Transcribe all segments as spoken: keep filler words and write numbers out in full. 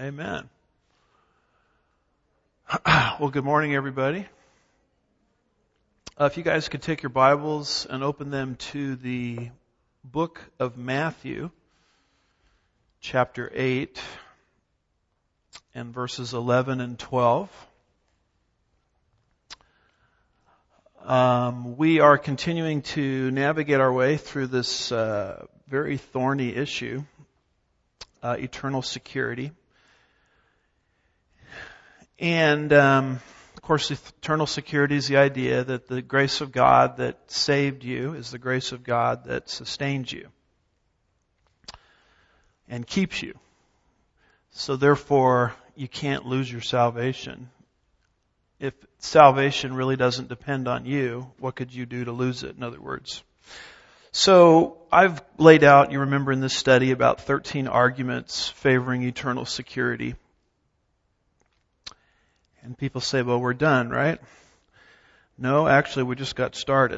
Amen. Well, good morning, everybody. Uh, if you guys could take your Bibles and open them to the book of Matthew, chapter eight, and verses eleven and twelve. Um, we are continuing to navigate our way through this uh, very thorny issue, uh, eternal security. And, um, of course, eternal security is the idea that the grace of God that saved you is the grace of God that sustains you and keeps you. So therefore, you can't lose your salvation. If salvation really doesn't depend on you, what could you do to lose it, in other words? So I've laid out, you remember in this study, about thirteen arguments favoring eternal security. And people say, well, we're done, right? No, actually, we just got started.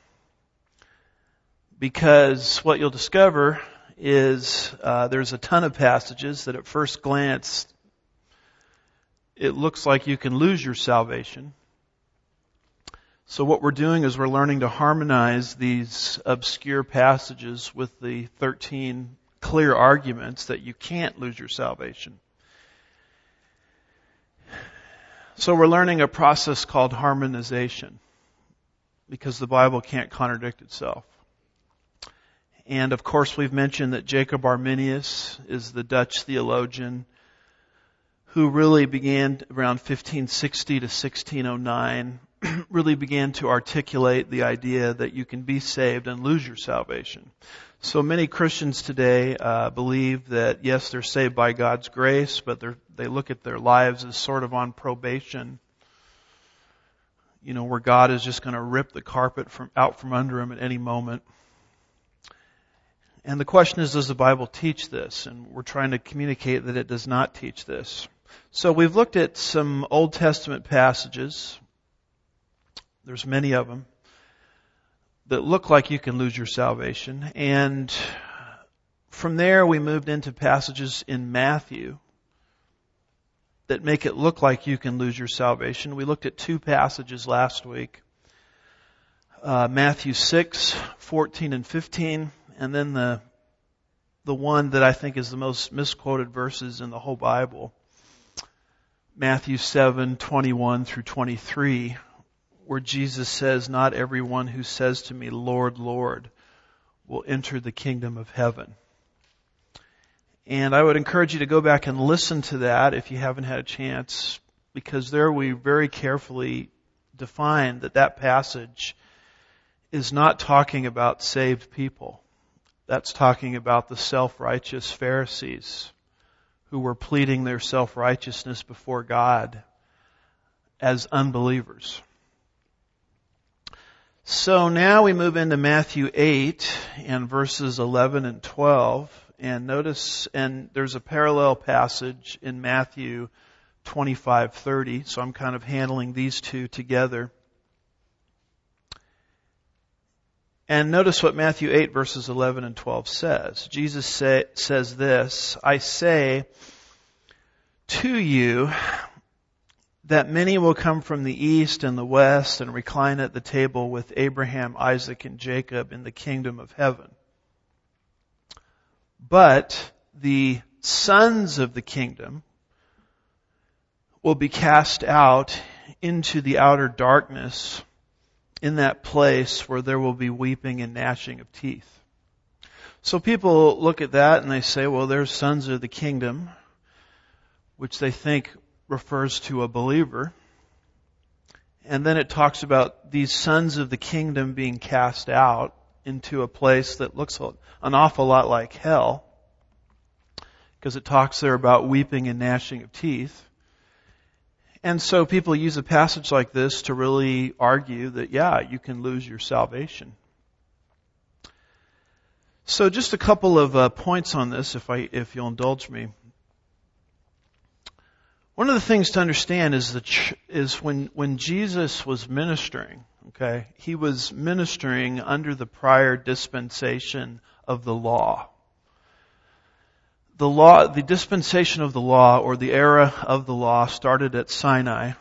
Because what you'll discover is uh, there's a ton of passages that at first glance, it looks like you can lose your salvation. So what we're doing is we're learning to harmonize these obscure passages with the thirteen clear arguments that you can't lose your salvation. So we're learning a process called harmonization, because the Bible can't contradict itself. And of course we've mentioned that Jacob Arminius is the Dutch theologian who really began around fifteen sixty to sixteen oh nine, really began to articulate the idea that you can be saved and lose your salvation. So many Christians today uh, believe that, yes, they're saved by God's grace, but they're, they look at their lives as sort of on probation, you know, where God is just going to rip the carpet from out from under them at any moment. And the question is, does the Bible teach this? And we're trying to communicate that it does not teach this. So we've looked at some Old Testament passages. There's many of them that look like you can lose your salvation. And from there we moved into passages in Matthew that make it look like you can lose your salvation. We looked at two passages last week. Uh, Matthew six, fourteen and fifteen, and then the the one that I think is the most misquoted verses in the whole Bible, Matthew seven, twenty-one through twenty-three, where Jesus says, not everyone who says to me, Lord, Lord, will enter the kingdom of heaven. And I would encourage you to go back and listen to that if you haven't had a chance, because there we very carefully define that that passage is not talking about saved people. That's talking about the self-righteous Pharisees who were pleading their self-righteousness before God as unbelievers. So now we move into Matthew eight and verses eleven and twelve. And notice, and there's a parallel passage in Matthew twenty-five thirty. So I'm kind of handling these two together. And notice what Matthew eight verses eleven and twelve says. Jesus say, says this, I say to you that many will come from the east and the west and recline at the table with Abraham, Isaac, and Jacob in the kingdom of heaven. But the sons of the kingdom will be cast out into the outer darkness, in that place where there will be weeping and gnashing of teeth. So people look at that and they say, well, there's sons of the kingdom, which they think refers to a believer. And then it talks about these sons of the kingdom being cast out into a place that looks an awful lot like hell, because it talks there about weeping and gnashing of teeth. And so people use a passage like this to really argue that, yeah, you can lose your salvation. So just a couple of uh, points on this, if I, if you'll indulge me. One of the things to understand is the ch- is when when Jesus was ministering, okay, he was ministering under the prior dispensation of the law. The law, the dispensation of the law, or the era of the law, started at Sinai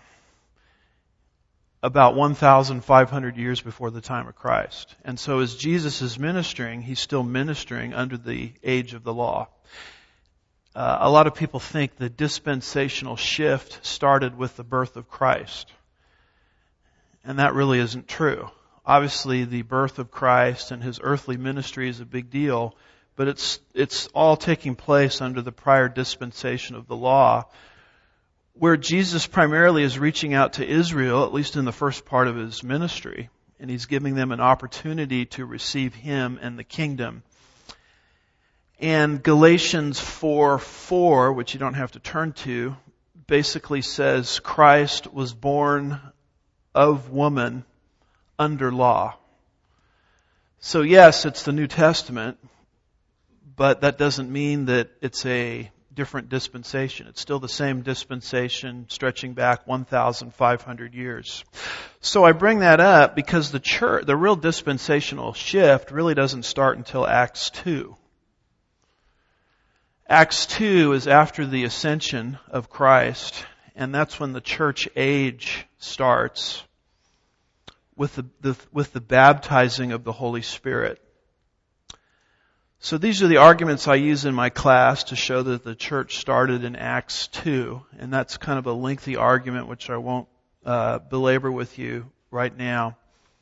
about one thousand five hundred years before the time of Christ. And so as Jesus is ministering, he's still ministering under the age of the law. Uh, a lot of people think the dispensational shift started with the birth of Christ. And that really isn't true. Obviously, the birth of Christ and his earthly ministry is a big deal, but it's it's all taking place under the prior dispensation of the law, where Jesus primarily is reaching out to Israel, at least in the first part of his ministry, and he's giving them an opportunity to receive him and the kingdom. And Galatians four four, which you don't have to turn to, basically says Christ was born of woman under law. So yes, it's the New Testament, but that doesn't mean that it's a different dispensation. It's still the same dispensation stretching back one thousand five hundred years. So I bring that up because the church, the real dispensational shift really doesn't start until Acts two. Acts two is after the ascension of Christ, and that's when the church age starts with the, the with the baptizing of the Holy Spirit. So these are the arguments I use in my class to show that the church started in Acts two, and that's kind of a lengthy argument which I won't uh, belabor with you right now.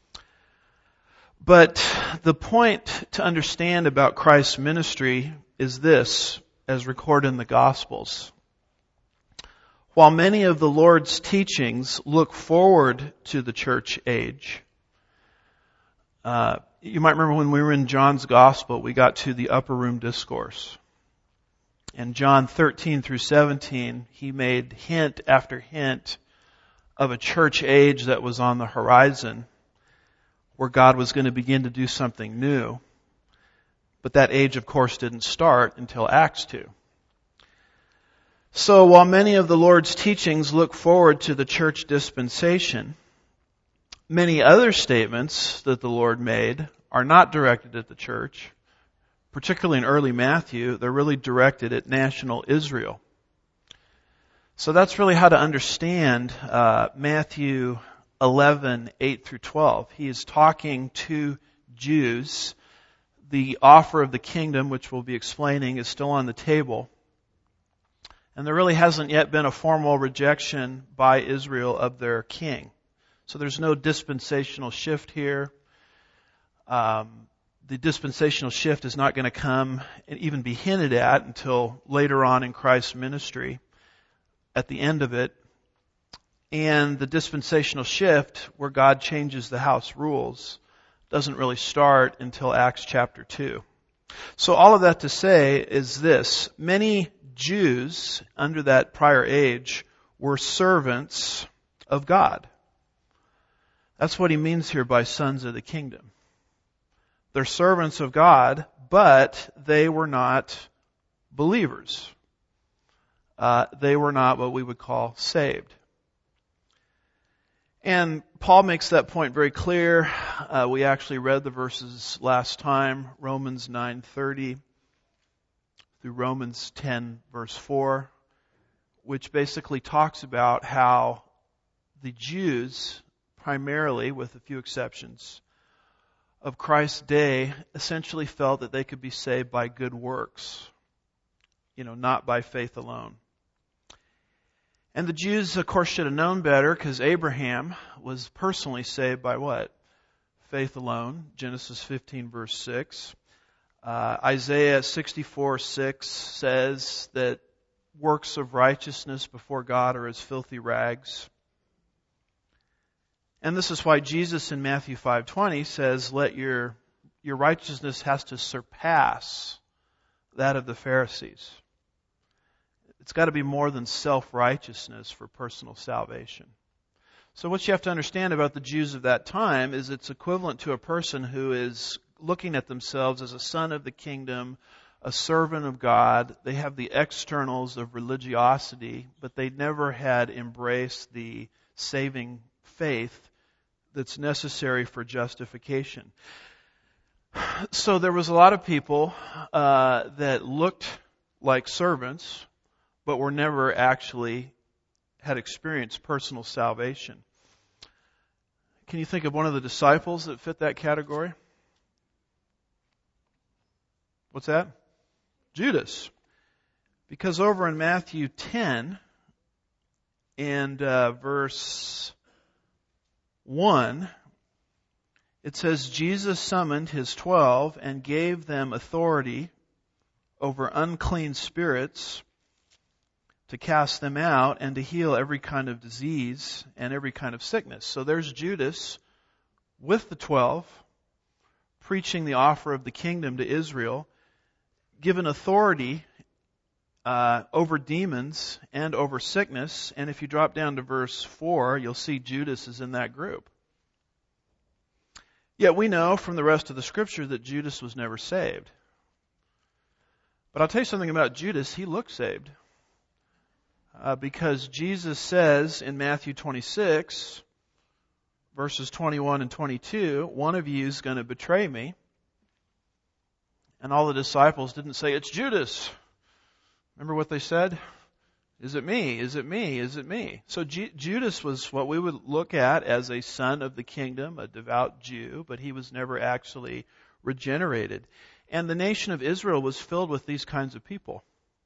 But the point to understand about Christ's ministry is this, as recorded in the Gospels. While many of the Lord's teachings look forward to the church age, uh, you might remember when we were in John's Gospel, we got to the upper room discourse. In John thirteen through seventeen, he made hint after hint of a church age that was on the horizon, where God was going to begin to do something new. But that age, of course, didn't start until Acts two. So while many of the Lord's teachings look forward to the church dispensation, many other statements that the Lord made are not directed at the church. Particularly in early Matthew, they're really directed at national Israel. So that's really how to understand uh, Matthew eleven, eight through twelve. He is talking to Jews. The offer of the kingdom, which we'll be explaining, is still on the table. And there really hasn't yet been a formal rejection by Israel of their king. So there's no dispensational shift here. Um, the dispensational shift is not going to come and even be hinted at until later on in Christ's ministry, at the end of it. And the dispensational shift, where God changes the house rules, doesn't really start until Acts chapter two. So all of that to say is this: many Jews under that prior age were servants of God. That's what he means here by sons of the kingdom. They're servants of God, but they were not believers. Uh, they were not what we would call saved. And Paul makes that point very clear. Uh, we actually read the verses last time, Romans nine thirty through Romans ten verse four, which basically talks about how the Jews, primarily with a few exceptions, of Christ's day essentially felt that they could be saved by good works, you know, not by faith alone. And the Jews, of course, should have known better, because Abraham was personally saved by what? Faith alone. Genesis fifteen verse six. Uh, Isaiah sixty-four six says that works of righteousness before God are as filthy rags. And this is why Jesus in Matthew five twenty says, let your, your righteousness has to surpass that of the Pharisees. It's got to be more than self-righteousness for personal salvation. So what you have to understand about the Jews of that time is it's equivalent to a person who is looking at themselves as a son of the kingdom, a servant of God. They have the externals of religiosity, but they never had embraced the saving faith that's necessary for justification. So there was a lot of people uh, that looked like servants, but were never actually had experienced personal salvation. Can you think of one of the disciples that fit that category? What's that? Judas. Because over in Matthew ten and uh, verse one, it says, Jesus summoned his twelve and gave them authority over unclean spirits to cast them out and to heal every kind of disease and every kind of sickness. So there's Judas with the twelve, preaching the offer of the kingdom to Israel, given authority uh, over demons and over sickness. And if you drop down to verse four, you'll see Judas is in that group. Yet we know from the rest of the Scripture that Judas was never saved. But I'll tell you something about Judas. He looked saved. Uh, because Jesus says in Matthew twenty-six, verses twenty-one and twenty-two, one of you is going to betray me. And all the disciples didn't say, it's Judas. Remember what they said? Is it me? Is it me? Is it me? So G- Judas was what we would look at as a son of the kingdom, a devout Jew, but he was never actually regenerated. And the nation of Israel was filled with these kinds of people.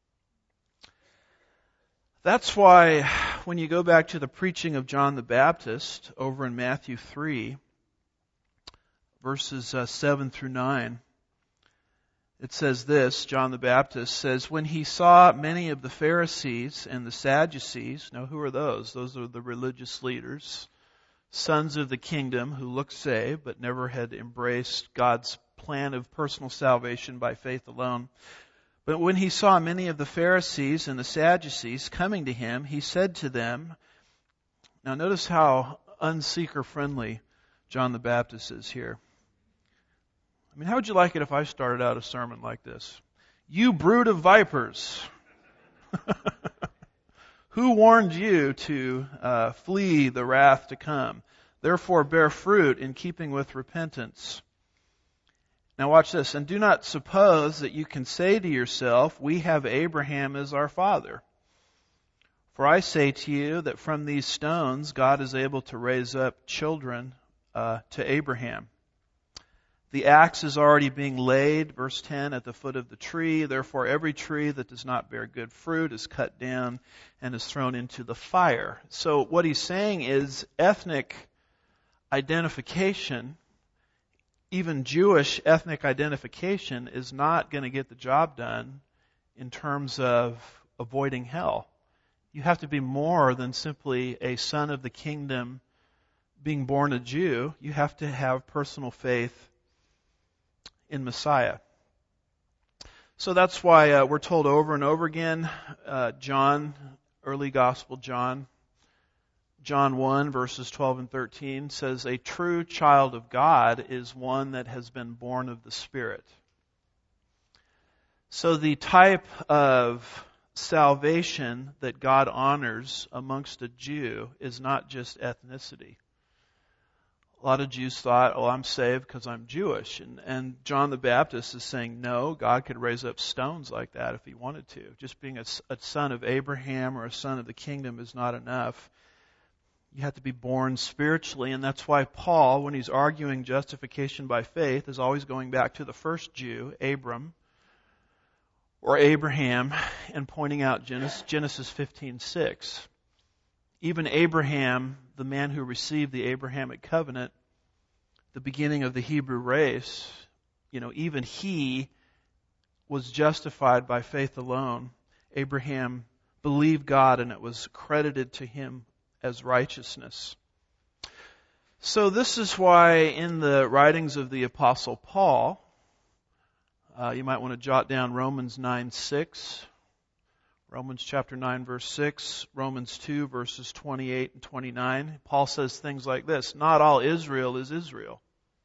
That's why when you go back to the preaching of John the Baptist over in Matthew three, verses uh, seven through nine, it says this, John the Baptist says, when he saw many of the Pharisees and the Sadducees, now who are those? Those are the religious leaders, sons of the kingdom who looked saved but never had embraced God's plan of personal salvation by faith alone. But when he saw many of the Pharisees and the Sadducees coming to him, he said to them, now notice how unseeker-friendly John the Baptist is here. I mean, how would you like it if I started out a sermon like this? You brood of vipers! Who warned you to uh, flee the wrath to come? Therefore bear fruit in keeping with repentance. Now watch this. And do not suppose that you can say to yourself, we have Abraham as our father. For I say to you that from these stones God is able to raise up children uh, to Abraham. The axe is already being laid, verse ten, at the foot of the tree. Therefore every tree that does not bear good fruit is cut down and is thrown into the fire. So what he's saying is ethnic identification, even Jewish ethnic identification, is not going to get the job done in terms of avoiding hell. You have to be more than simply a son of the kingdom, being born a Jew. You have to have personal faith in Messiah. So that's why uh, we're told over and over again, uh, John, early gospel John, John one verses twelve and thirteen says, a true child of God is one that has been born of the Spirit. So the type of salvation that God honors amongst a Jew is not just ethnicity. A lot of Jews thought, oh, I'm saved because I'm Jewish. And, and John the Baptist is saying, no, God could raise up stones like that if he wanted to. Just being a, a son of Abraham or a son of the kingdom is not enough. You have to be born spiritually, and that's why Paul, when he's arguing justification by faith, is always going back to the first Jew, Abram, or Abraham, and pointing out Genesis fifteen six. Even Abraham, the man who received the Abrahamic covenant, the beginning of the Hebrew race, you know, even he was justified by faith alone. Abraham believed God and it was credited to him as righteousness. So this is why in the writings of the Apostle Paul, uh, you might want to jot down Romans nine six, Romans chapter nine verse six, Romans two verses twenty-eight and twenty-nine. Paul says things like this, not all Israel is Israel.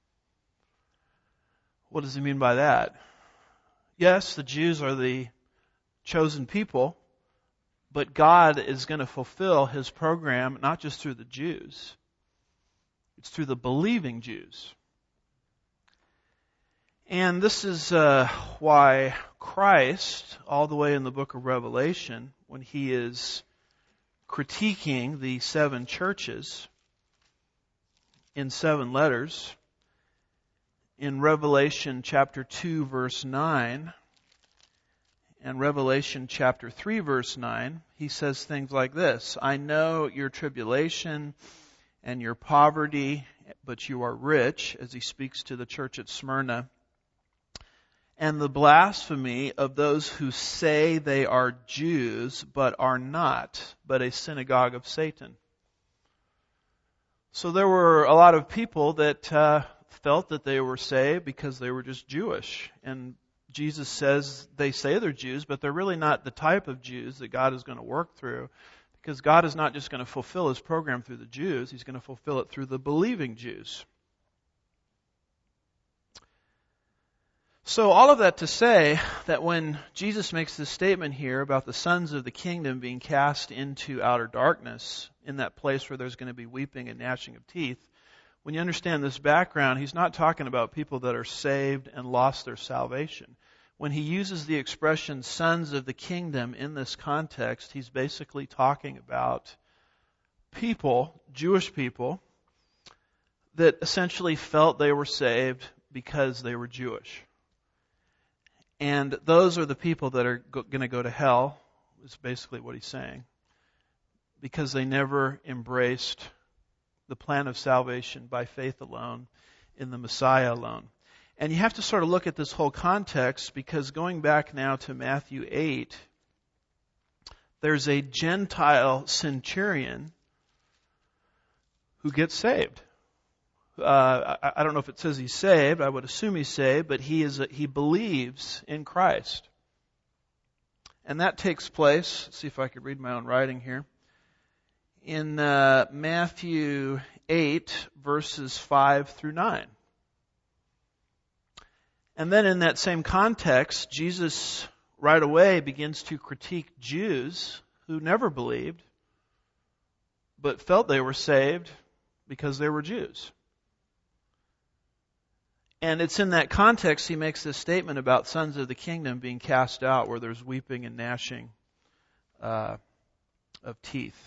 What does he mean by that? Yes, the Jews are the chosen people, but God is going to fulfill His program not just through the Jews. It's through the believing Jews. And this is uh, why Christ, all the way in the book of Revelation, when he is critiquing the seven churches in seven letters, in Revelation chapter two, verse nine, and Revelation chapter three, verse nine, he says things like this: I know your tribulation and your poverty, but you are rich, as he speaks to the church at Smyrna, and the blasphemy of those who say they are Jews, but are not, but a synagogue of Satan. So there were a lot of people that uh, felt that they were saved because they were just Jewish. And Jesus says they say they're Jews, but they're really not the type of Jews that God is going to work through, because God is not just going to fulfill His program through the Jews, He's going to fulfill it through the believing Jews. So all of that to say that when Jesus makes this statement here about the sons of the kingdom being cast into outer darkness, in that place where there's going to be weeping and gnashing of teeth, when you understand this background, he's not talking about people that are saved and lost their salvation. When he uses the expression sons of the kingdom in this context, he's basically talking about people, Jewish people, that essentially felt they were saved because they were Jewish. And those are the people that are go- going to go to hell, is basically what he's saying, because they never embraced the plan of salvation by faith alone, in the Messiah alone. And you have to sort of look at this whole context, because going back now to Matthew eight, there's a Gentile centurion who gets saved. Uh, I, I don't know if it says he's saved. I would assume he's saved, but he is a, he believes in Christ. And that takes place, let's see if I could read my own writing here, in uh, Matthew eight, verses five through nine. And then in that same context, Jesus right away begins to critique Jews who never believed, but felt they were saved because they were Jews. And it's in that context he makes this statement about sons of the kingdom being cast out, where there's weeping and gnashing uh, of teeth.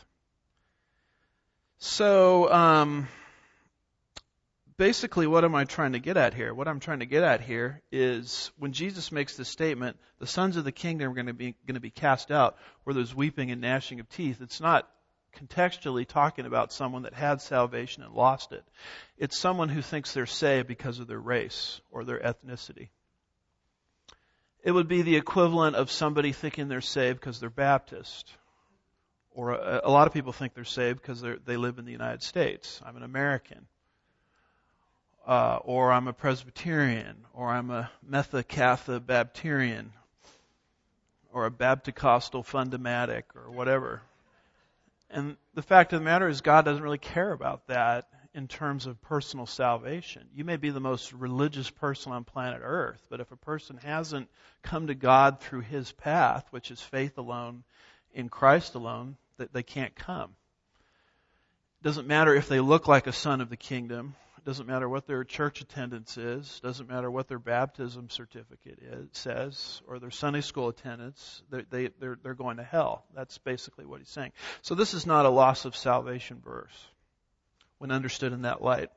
So, um, basically what am I trying to get at here? What I'm trying to get at here is when Jesus makes this statement, the sons of the kingdom are going to be going to be cast out, where there's weeping and gnashing of teeth. It's not contextually talking about someone that had salvation and lost it. It's someone who thinks they're saved because of their race or their ethnicity. It would be the equivalent of somebody thinking they're saved because they're Baptist. Or a, a lot of people think they're saved because they're, they live in the United States. I'm an American. Uh, or I'm a Presbyterian. Or I'm a Metha-Catha Baptarian. Or a Baptist-Costal Fundamatic. Or whatever. And the fact of the matter is, God doesn't really care about that in terms of personal salvation. You may be the most religious person on planet Earth, but if a person hasn't come to God through His path, which is faith alone, in Christ alone, that they can't come. It doesn't matter if they look like a son of the kingdom. It doesn't matter what their church attendance is. It doesn't matter what their baptism certificate is, says, or their Sunday school attendance. They, they, they're, they're going to hell. That's basically what he's saying. So this is not a loss of salvation verse when understood in that light.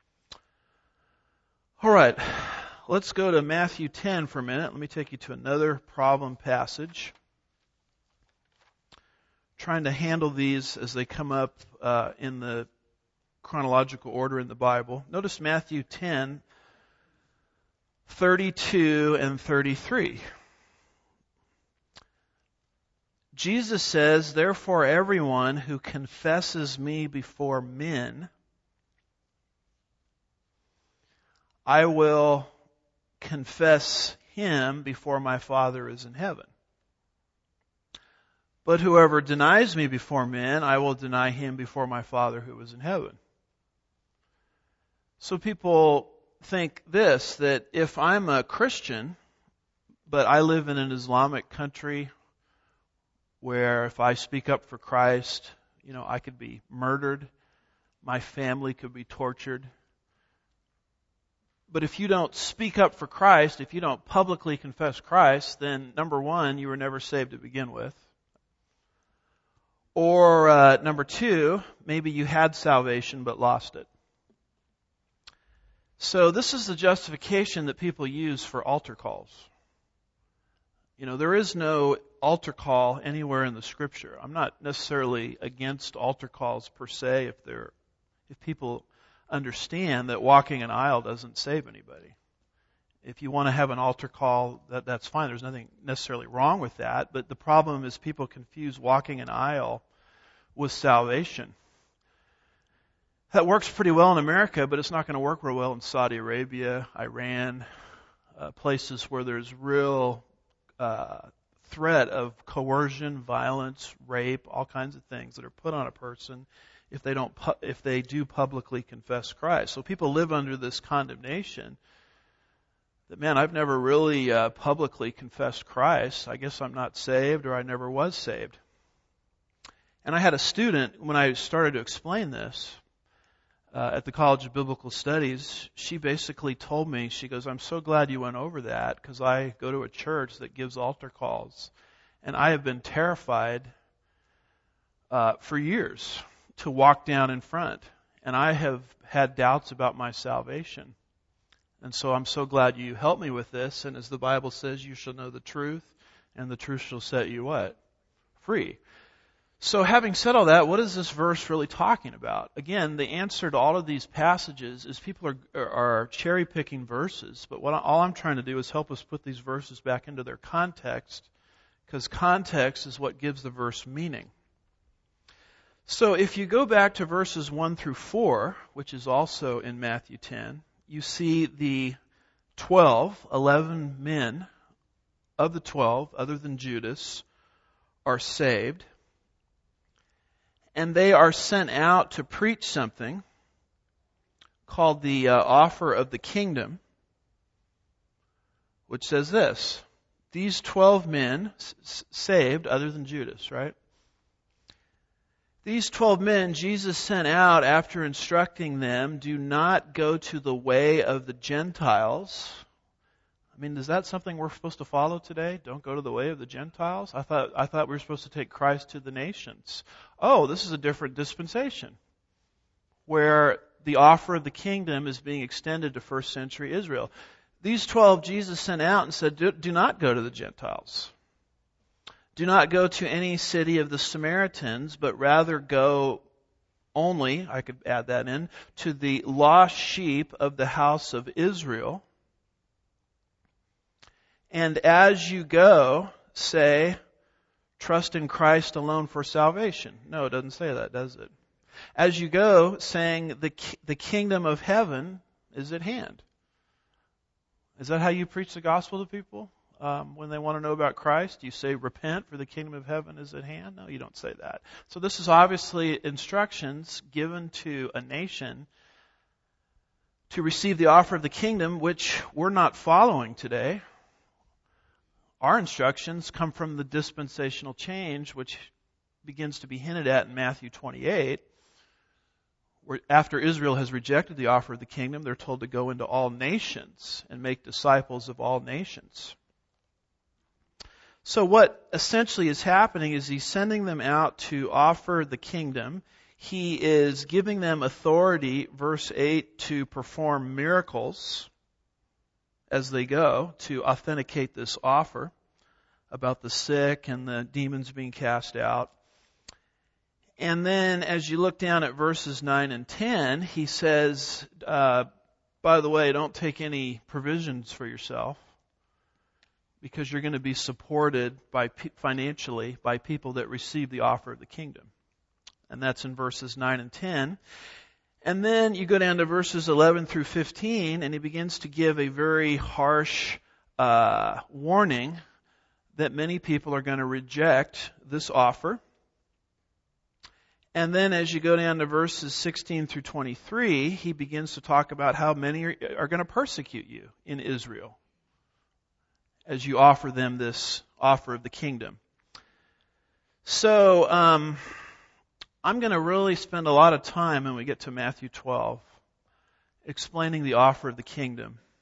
All right, let's go to Matthew ten for a minute. Let me take you to another problem passage. Trying to handle these as they come up uh, in the chronological order in the Bible. Notice Matthew ten, thirty-two and thirty-three. Jesus says, "Therefore everyone who confesses me before men, I will confess him before my Father is in heaven. But whoever denies me before men, I will deny him before my Father who is in heaven." So people think this, that if I'm a Christian, but I live in an Islamic country where if I speak up for Christ, you know, I could be murdered, my family could be tortured. But if you don't speak up for Christ, if you don't publicly confess Christ, then number one, you were never saved to begin with. Or uh, number two, maybe you had salvation but lost it. So this is the justification that people use for altar calls. You know, there is no altar call anywhere in the Scripture. I'm not necessarily against altar calls per se if they're, if people understand that walking an aisle doesn't save anybody. If you want to have an altar call, that, that's fine. There's nothing necessarily wrong with that. But the problem is people confuse walking an aisle with salvation. That works pretty well in America, but it's not going to work real well in Saudi Arabia, Iran, uh, places where there's real uh, threat of coercion, violence, rape, all kinds of things that are put on a person if they don't, pu- if they do publicly confess Christ. So people live under this condemnation that, man, I've never really uh, publicly confessed Christ. I guess I'm not saved, or I never was saved. And I had a student, when I started to explain this uh, at the College of Biblical Studies, she basically told me, she goes, I'm so glad you went over that, because I go to a church that gives altar calls, and I have been terrified uh, for years to walk down in front, and I have had doubts about my salvation. And so I'm so glad you helped me with this, and as the Bible says, you shall know the truth, and the truth shall set you what? Free. So having said all that, what is this verse really talking about? Again, the answer to all of these passages is people are, are cherry-picking verses, but what I, all I'm trying to do is help us put these verses back into their context, because context is what gives the verse meaning. So if you go back to verses one through four, which is also in Matthew ten, you see the twelve, eleven men of the twelve, other than Judas, are saved. And they are sent out to preach something called the uh, offer of the kingdom, which says this. These twelve men s- saved, other than Judas, right? These twelve men Jesus sent out after instructing them, do not go to the way of the Gentiles. I mean, is that something we're supposed to follow today? Don't go to the way of the Gentiles? I thought I thought we were supposed to take Christ to the nations. Oh, this is a different dispensation where the offer of the kingdom is being extended to first century Israel. These twelve Jesus sent out and said, do, do not go to the Gentiles. Do not go to any city of the Samaritans, but rather go only, I could add that in, to the lost sheep of the house of Israel. And as you go, say, trust in Christ alone for salvation. No, it doesn't say that, does it? As you go, saying the the kingdom of heaven is at hand. Is that how you preach the gospel to people? Um, when they want to know about Christ, you say, repent, for the kingdom of heaven is at hand? No, you don't say that. So this is obviously instructions given to a nation to receive the offer of the kingdom, which we're not following today. Our instructions come from the dispensational change, which begins to be hinted at in Matthew twenty-eight, where after Israel has rejected the offer of the kingdom, they're told to go into all nations and make disciples of all nations. So what essentially is happening is he's sending them out to offer the kingdom. He is giving them authority, verse eight, to perform miracles as they go to authenticate this offer about the sick and the demons being cast out. And then as you look down at verses nine and ten, he says, uh, by the way, don't take any provisions for yourself, because you're going to be supported by financially by people that receive the offer of the kingdom. And that's in verses nine and ten. And then you go down to verses eleven through fifteen, and he begins to give a very harsh uh, warning that many people are going to reject this offer. And then as you go down to verses sixteen through twenty-three, he begins to talk about how many are, are going to persecute you in Israel as you offer them this offer of the kingdom. So, um, I'm going to really spend a lot of time when we get to Matthew twelve explaining the offer of the kingdom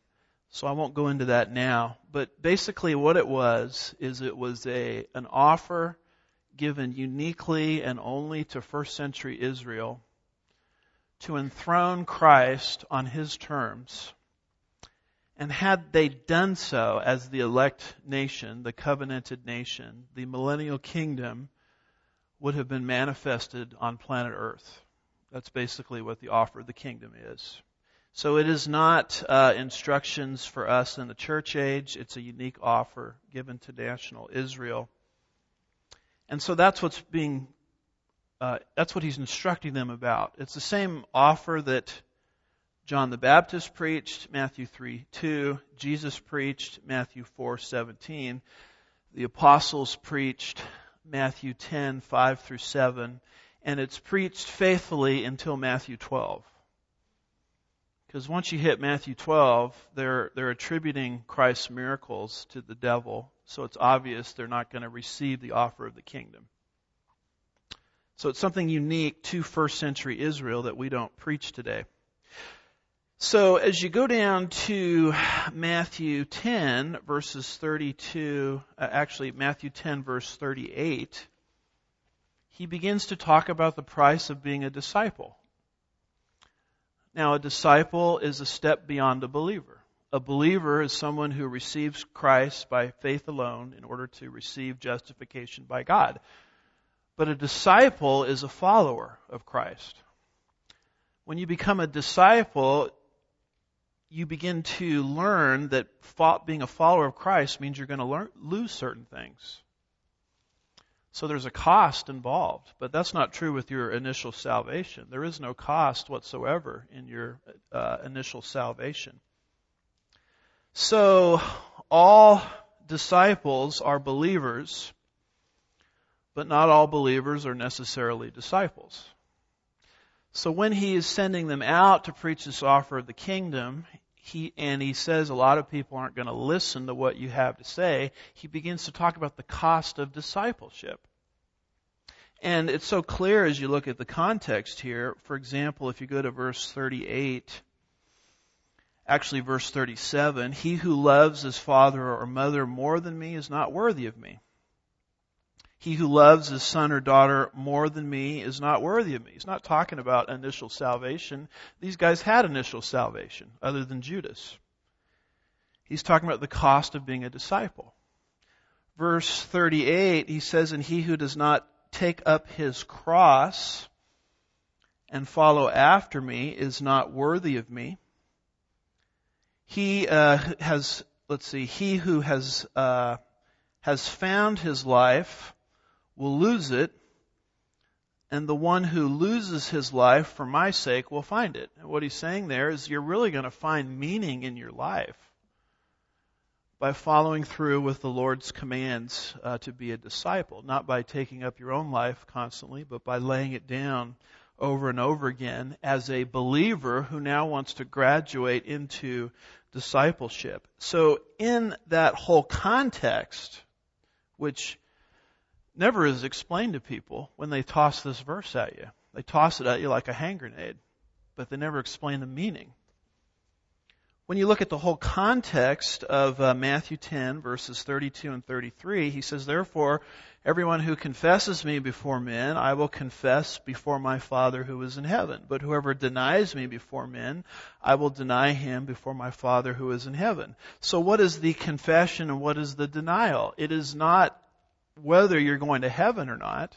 So I won't go into that now. But basically what it was is it was a an offer given uniquely and only to first century Israel to enthrone Christ on his terms. And had they done so as the elect nation, the covenanted nation, the millennial kingdom would have been manifested on planet Earth. That's basically what the offer of the kingdom is. So it is not uh, instructions for us in the church age. It's a unique offer given to national Israel. And so that's what's being, uh, that's what he's instructing them about. It's the same offer that John the Baptist preached, Matthew three two. Jesus preached, Matthew four seventeen. The apostles preached, Matthew ten five through seven. And it's preached faithfully until Matthew twelve. Because once you hit Matthew twelve, they're they're attributing Christ's miracles to the devil. So it's obvious they're not going to receive the offer of the kingdom. So it's something unique to first century Israel that we don't preach today. So as you go down to Matthew ten, verses thirty-two, uh, actually Matthew ten, verse thirty-eight, he begins to talk about the price of being a disciple. Now, a disciple is a step beyond a believer. A believer is someone who receives Christ by faith alone in order to receive justification by God. But a disciple is a follower of Christ. When you become a disciple, you begin to learn that being a follower of Christ means you're going to learn, lose certain things. So there's a cost involved, but that's not true with your initial salvation. There is no cost whatsoever in your uh, initial salvation. So all disciples are believers, but not all believers are necessarily disciples. So when he is sending them out to preach this offer of the kingdom, he and he says a lot of people aren't going to listen to what you have to say, he begins to talk about the cost of discipleship. And it's so clear as you look at the context here. For example, if you go to verse thirty-eight, actually verse thirty-seven, he who loves his father or mother more than me is not worthy of me. He who loves his son or daughter more than me is not worthy of me. He's not talking about initial salvation. These guys had initial salvation, other than Judas. He's talking about the cost of being a disciple. Verse thirty-eight, he says, and he who does not take up his cross and follow after me is not worthy of me. He uh, has, let's see, he who has uh, has found his life will lose it, and the one who loses his life for my sake will find it. And what he's saying there is you're really going to find meaning in your life by following through with the Lord's commands uh, to be a disciple, not by taking up your own life constantly, but by laying it down over and over again as a believer who now wants to graduate into discipleship. So in that whole context, which never is explained to people when they toss this verse at you. They toss it at you like a hand grenade, but they never explain the meaning. When you look at the whole context of uh, Matthew ten, verses thirty-two and thirty-three, he says, therefore, everyone who confesses me before men, I will confess before my Father who is in heaven. But whoever denies me before men, I will deny him before my Father who is in heaven. So what is the confession and what is the denial? It is not whether you're going to heaven or not.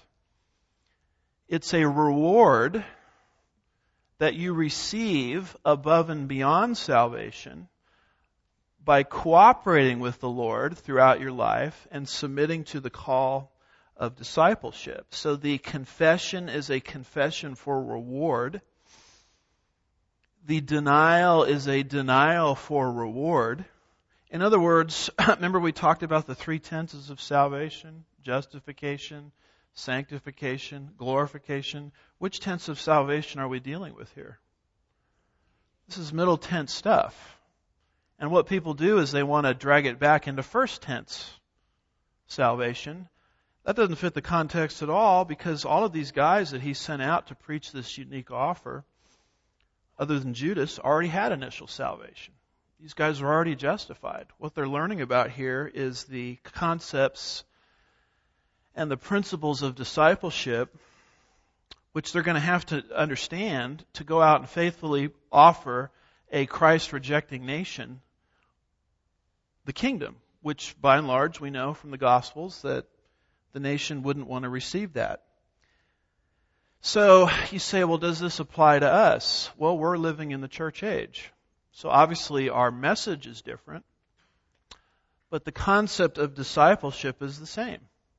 It's a reward that you receive above and beyond salvation by cooperating with the Lord throughout your life and submitting to the call of discipleship. So the confession is a confession for reward. The denial is a denial for reward. In other words, remember we talked about the three tenses of salvation: justification, sanctification, glorification. Which tense of salvation are we dealing with here? This is middle tense stuff. And what people do is they want to drag it back into first tense salvation. That doesn't fit the context at all, because all of these guys that he sent out to preach this unique offer, other than Judas, already had initial salvation. These guys are already justified. What they're learning about here is the concepts and the principles of discipleship, which they're going to have to understand to go out and faithfully offer a Christ-rejecting nation the kingdom, which by and large we know from the Gospels that the nation wouldn't want to receive that. So you say, well, does this apply to us? Well, we're living in the church age. So obviously our message is different, but the concept of discipleship is the same.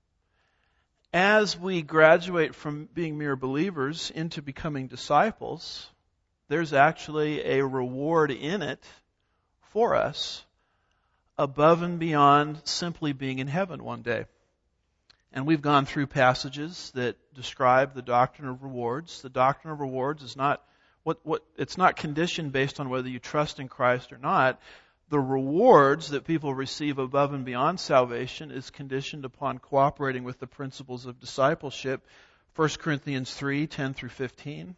As we graduate from being mere believers into becoming disciples, there's actually a reward in it for us above and beyond simply being in heaven one day. And we've gone through passages that describe the doctrine of rewards. The doctrine of rewards is not what what it's not conditioned based on whether you trust in Christ or not. The rewards that people receive above and beyond salvation is conditioned upon cooperating with the principles of discipleship. First Corinthians three, ten through fifteen.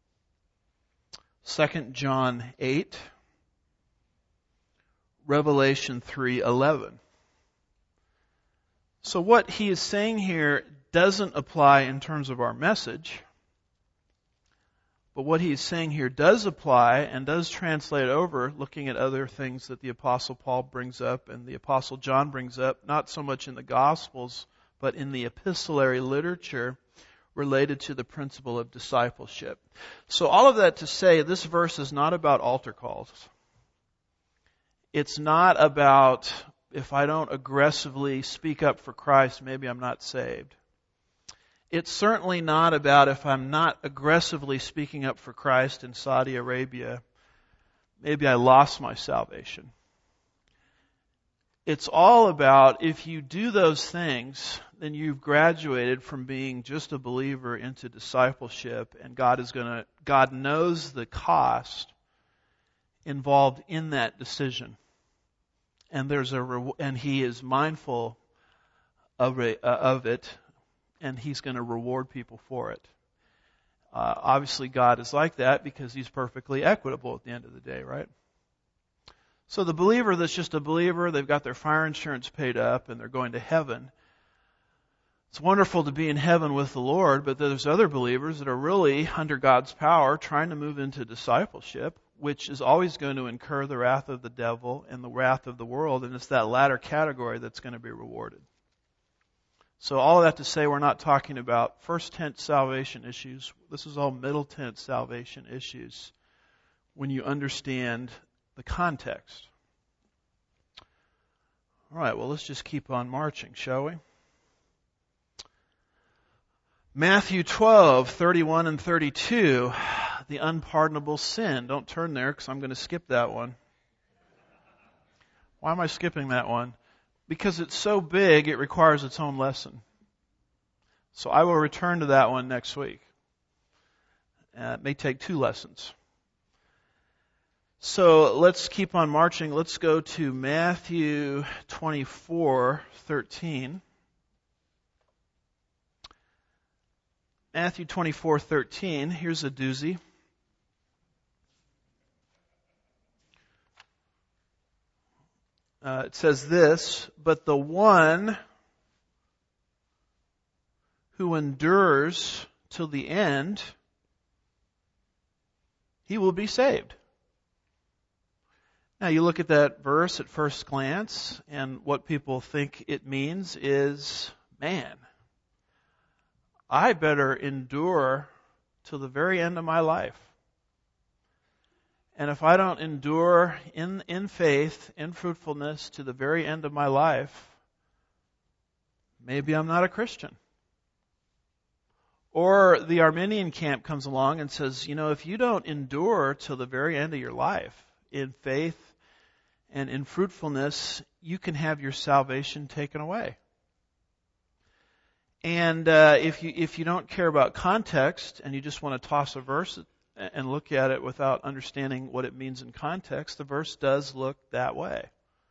Second John eight. Revelation three, eleven. So what he is saying here doesn't apply in terms of our message, but what he is saying here does apply and does translate over, looking at other things that the Apostle Paul brings up and the Apostle John brings up, not so much in the Gospels, but in the epistolary literature related to the principle of discipleship. So all of that to say, this verse is not about altar calls. It's not about, if I don't aggressively speak up for Christ, maybe I'm not saved. It's certainly not about, if I'm not aggressively speaking up for Christ in Saudi Arabia, maybe I lost my salvation. It's all about, if you do those things, then you've graduated from being just a believer into discipleship, and God is going to, God knows the cost involved in that decision. And there's a, and He is mindful of it, uh, of it and He's going to reward people for it. Uh, obviously, God is like that because He's perfectly equitable at the end of the day, right? So the believer that's just a believer, they've got their fire insurance paid up and they're going to heaven. It's wonderful to be in heaven with the Lord, but there's other believers that are really under God's power trying to move into discipleship, which is always going to incur the wrath of the devil and the wrath of the world, and it's that latter category that's going to be rewarded. So all of that to say, we're not talking about first tense salvation issues. This is all middle tense salvation issues when you understand the context. All right, well, let's just keep on marching, shall we? Matthew twelve, thirty-one and thirty-two, the unpardonable sin. Don't turn there because I'm going to skip that one. Why am I skipping that one? Because it's so big, it requires its own lesson. So I will return to that one next week. Uh, it may take two lessons. So let's keep on marching. Let's go to Matthew twenty-four, thirteen. Matthew twenty-four, thirteen. Here's a doozy. Uh, it says this, but the one who endures till the end, he will be saved. Now you look at that verse at first glance, and what people think it means is, man, I better endure till the very end of my life. And if I don't endure in, in faith, in fruitfulness to the very end of my life, maybe I'm not a Christian. Or the Arminian camp comes along and says, you know, if you don't endure till the very end of your life in faith and in fruitfulness, you can have your salvation taken away. And uh, if you if you don't care about context and you just want to toss a verse and look at it without understanding what it means in context, the verse does look that way.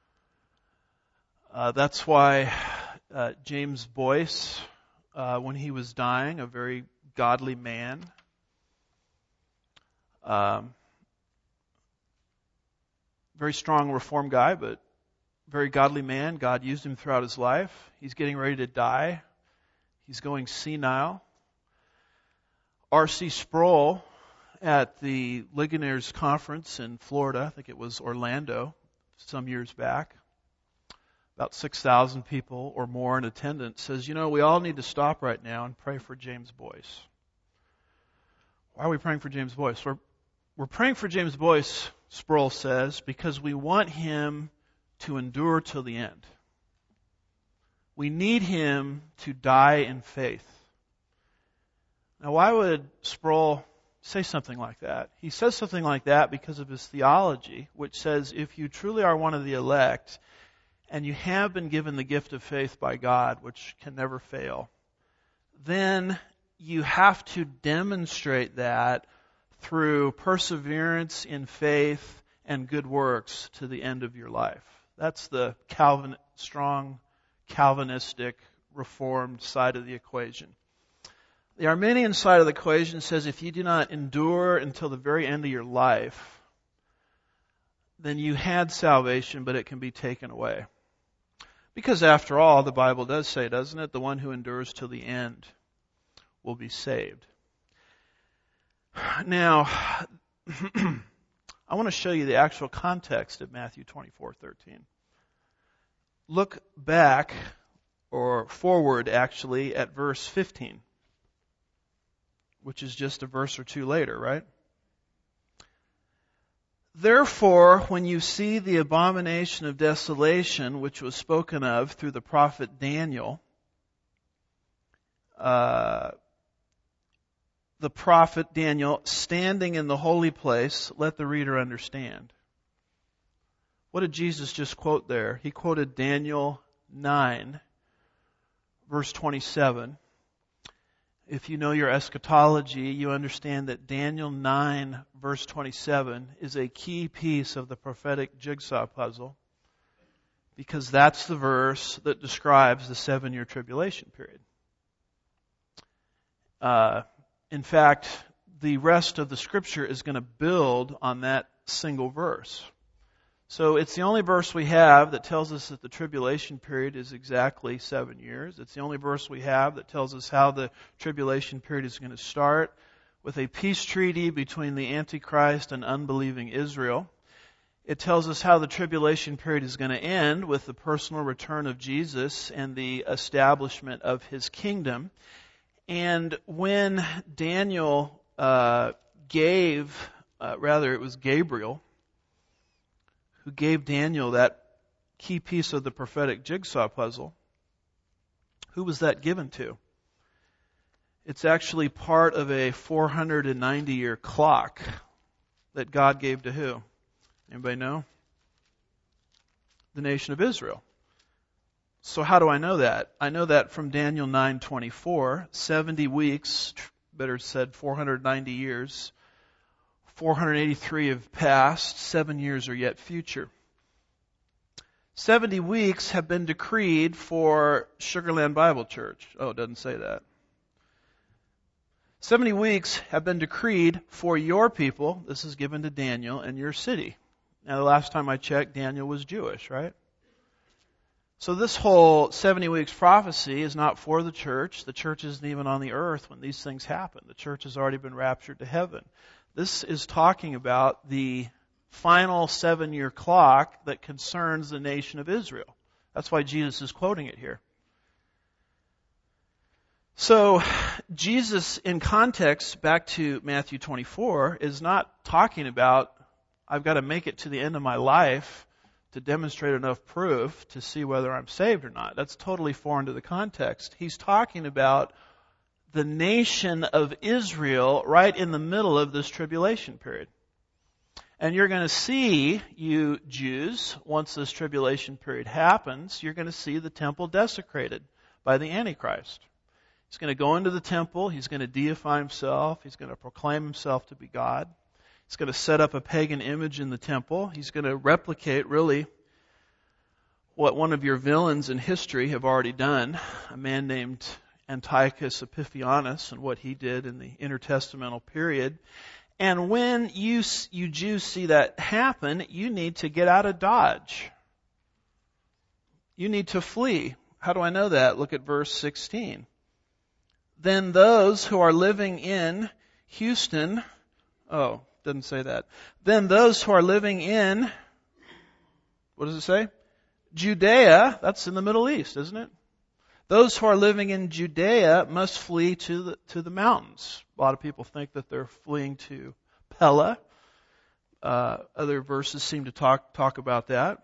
Uh, that's why uh, James Boyce, uh, when he was dying, a very godly man, um, very strong Reformed guy, but very godly man. God used him throughout his life. He's getting ready to die. He's going senile. R C Sproul at the Ligoniers Conference in Florida, I think it was Orlando, some years back, about six thousand people or more in attendance, says, you know, we all need to stop right now and pray for James Boyce. Why are we praying for James Boyce? We're, we're praying for James Boyce, Sproul says, because we want him to endure till the end. We need him to die in faith. Now, why would Sproul say something like that? He says something like that because of his theology, which says if you truly are one of the elect, and you have been given the gift of faith by God, which can never fail, then you have to demonstrate that through perseverance in faith and good works to the end of your life. That's the Calvin, strong Calvinistic Reformed side of the equation. The Arminian side of the equation says if you do not endure until the very end of your life, then you had salvation, but it can be taken away. Because after all, the Bible does say, doesn't it? The one who endures till the end will be saved. Now, I want to show you the actual context of Matthew twenty-four thirteen. Look back, or forward actually, at verse fifteen, which is just a verse or two later, right? Therefore, when you see the abomination of desolation, which was spoken of through the prophet Daniel, uh, the prophet Daniel standing in the holy place, let the reader understand. What did Jesus just quote there? He quoted Daniel nine, verse twenty-seven. If you know your eschatology, you understand that Daniel nine, verse twenty-seven is a key piece of the prophetic jigsaw puzzle, because that's the verse that describes the seven-year tribulation period. Uh, in fact, the rest of the Scripture is going to build on that single verse. So it's the only verse we have that tells us that the tribulation period is exactly seven years. It's the only verse we have that tells us how the tribulation period is going to start, with a peace treaty between the Antichrist and unbelieving Israel. It tells us how the tribulation period is going to end with the personal return of Jesus and the establishment of His kingdom. And when Daniel uh, gave, uh, rather it was Gabriel, who gave Daniel that key piece of the prophetic jigsaw puzzle, who was that given to? It's actually part of a four hundred ninety year clock that God gave to who? Anybody know? The nation of Israel. So how do I know that? I know that from Daniel nine twenty-four, seventy weeks, better said four hundred ninety years, four hundred eighty-three have passed, seven years are yet future. seventy weeks have been decreed for Sugarland Bible Church. Oh, it doesn't say that. seventy weeks have been decreed for your people. This is given to Daniel and your city. Now, the last time I checked, Daniel was Jewish, right? So this whole seventy weeks prophecy is not for the church. The church isn't even on the earth when these things happen. The church has already been raptured to heaven. This is talking about the final seven-year clock that concerns the nation of Israel. That's why Jesus is quoting it here. So Jesus, in context, back to Matthew twenty-four, is not talking about, I've got to make it to the end of my life to demonstrate enough proof to see whether I'm saved or not. That's totally foreign to the context. He's talking about the nation of Israel right in the middle of this tribulation period. And you're going to see, you Jews, once this tribulation period happens, you're going to see the temple desecrated by the Antichrist. He's going to go into the temple, he's going to deify himself, he's going to proclaim himself to be God. He's going to set up a pagan image in the temple. He's going to replicate, really, what one of your villains in history have already done, a man named Antiochus Epiphanes, and what he did in the intertestamental period. And when you, you Jews see that happen, you need to get out of Dodge. You need to flee. How do I know that? Look at verse sixteen. Then those who are living in Houston, oh, doesn't say that. Then those who are living in, what does it say? Judea, that's in the Middle East, isn't it? Those who are living in Judea must flee to the, to the mountains. A lot of people think that they're fleeing to Pella. Uh, other verses seem to talk, talk about that.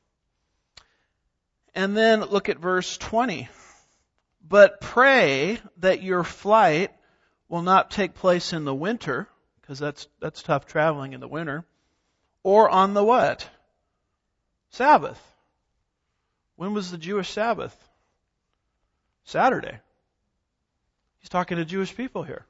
And then look at verse twenty. But pray that your flight will not take place in the winter, because that's, that's tough traveling in the winter, or on the what? Sabbath. When was the Jewish Sabbath? Saturday. He's talking to Jewish people here.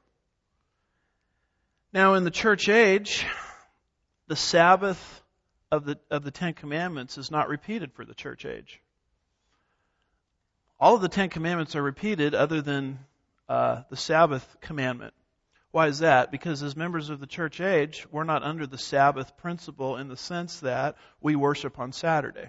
Now in the church age, the Sabbath of the, of the Ten Commandments is not repeated for the church age. All of the Ten Commandments are repeated other than uh, the Sabbath commandment. Why is that? Because as members of the church age, we're not under the Sabbath principle in the sense that we worship on Saturday.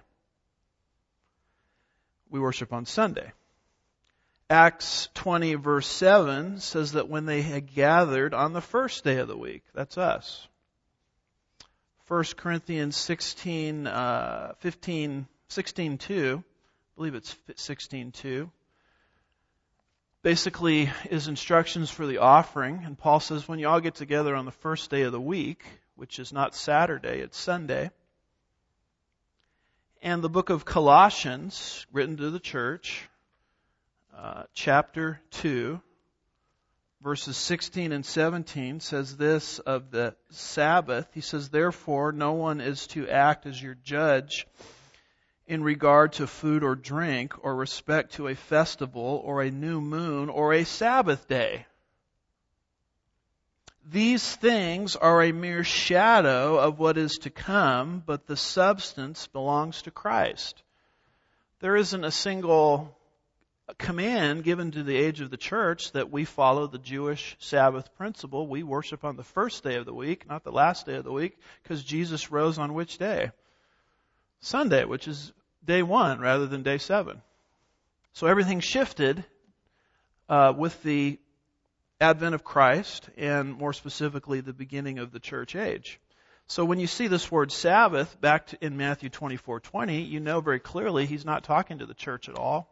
We worship on Sunday. Acts twenty verse seven says that when they had gathered on the first day of the week, that's us. First Corinthians sixteen, uh, fifteen, sixteen two, I believe it's sixteen two, basically is instructions for the offering. And Paul says when you all get together on the first day of the week, which is not Saturday, it's Sunday. And the book of Colossians, written to the church, uh, chapter two, verses sixteen and seventeen, says this of the Sabbath. He says, therefore, no one is to act as your judge in regard to food or drink, or respect to a festival, or a new moon, or a Sabbath day. These things are a mere shadow of what is to come, but the substance belongs to Christ. There isn't a single command given to the age of the church that we follow the Jewish Sabbath principle. We worship on the first day of the week, not the last day of the week, because Jesus rose on which day? Sunday, which is day one rather than day seven. So everything shifted uh, with the advent of Christ, and more specifically the beginning of the church age. So when you see this word Sabbath back to, in Matthew twenty-four twenty, you know very clearly he's not talking to the church at all.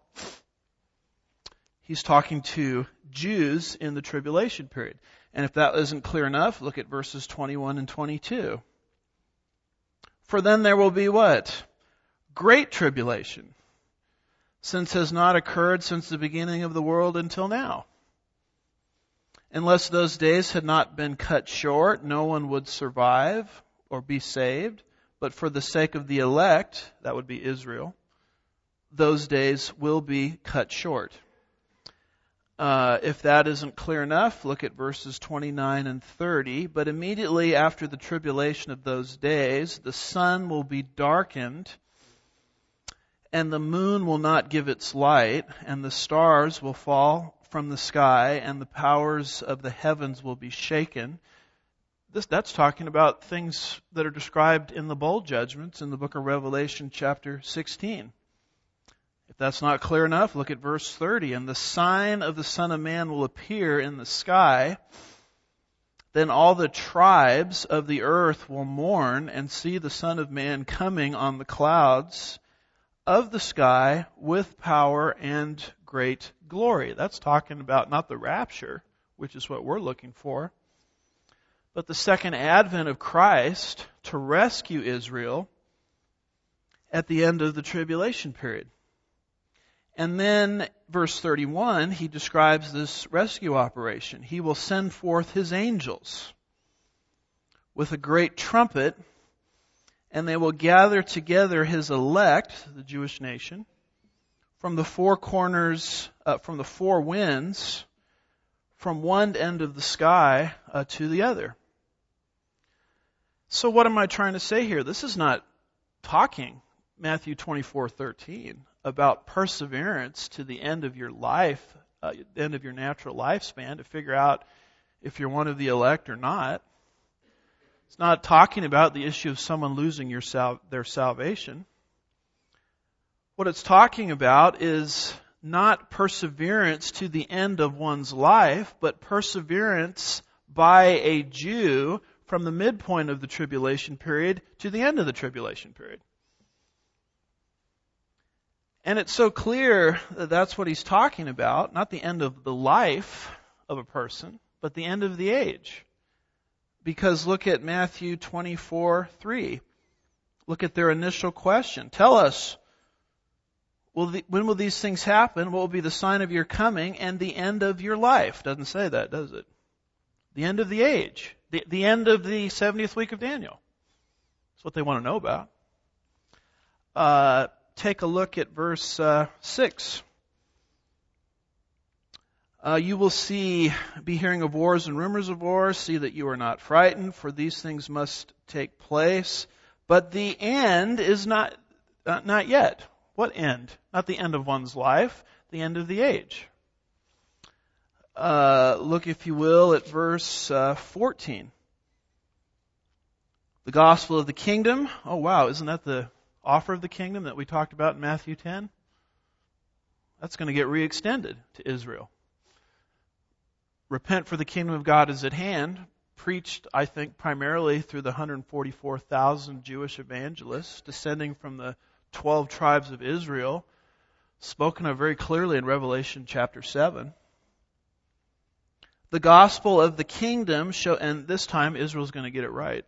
He's talking to Jews in the tribulation period. And if that isn't clear enough, look at verses twenty-one and twenty-two. For then there will be what? Great tribulation, since has not occurred since the beginning of the world until now. Unless those days had not been cut short, no one would survive or be saved. But for the sake of the elect, that would be Israel, those days will be cut short. Uh, if that isn't clear enough, look at verses twenty-nine and thirty. But immediately after the tribulation of those days, the sun will be darkened, and the moon will not give its light, and the stars will fall from the sky, and the powers of the heavens will be shaken. This, that's talking about things that are described in the bowl judgments in the book of Revelation chapter sixteen. If that's not clear enough, look at verse thirty. And the sign of the Son of Man will appear in the sky. Then all the tribes of the earth will mourn and see the Son of Man coming on the clouds of the sky with power and great glory. That's talking about not the rapture, which is what we're looking for, but the second advent of Christ to rescue Israel at the end of the tribulation period. And then, verse thirty-one, he describes this rescue operation. He will send forth his angels with a great trumpet, and they will gather together his elect, the Jewish nation, from the four corners, uh, from the four winds, from one end of the sky uh, to the other. So what am I trying to say here? This is not talking, Matthew twenty-four thirteen, about perseverance to the end of your life, uh, the end of your natural lifespan, to figure out if you're one of the elect or not. It's not talking about the issue of someone losing your sal- their salvation. What it's talking about is not perseverance to the end of one's life, but perseverance by a Jew from the midpoint of the tribulation period to the end of the tribulation period. And it's so clear that that's what he's talking about, not the end of the life of a person, but the end of the age. Because look at Matthew twenty-four three. Look at their initial question. Tell us, will the, when will these things happen? What will be the sign of your coming and the end of your life? Doesn't say that, does it? The end of the age. The, the end of the seventieth week of Daniel. That's what they want to know about. Uh, take a look at verse uh, six. Uh, you will see, be hearing of wars and rumors of wars. See that you are not frightened, for these things must take place. But the end is not uh, not yet. What end? Not the end of one's life, the end of the age. Uh, look, if you will, at verse uh, fourteen. The gospel of the kingdom. Oh, wow, isn't that the offer of the kingdom that we talked about in Matthew ten? That's going to get re-extended to Israel. Repent, for the kingdom of God is at hand. Preached, I think, primarily through the one hundred forty-four thousand Jewish evangelists descending from the twelve tribes of Israel, spoken of very clearly in Revelation chapter seven. The gospel of the kingdom, show, and this time Israel's going to get it right.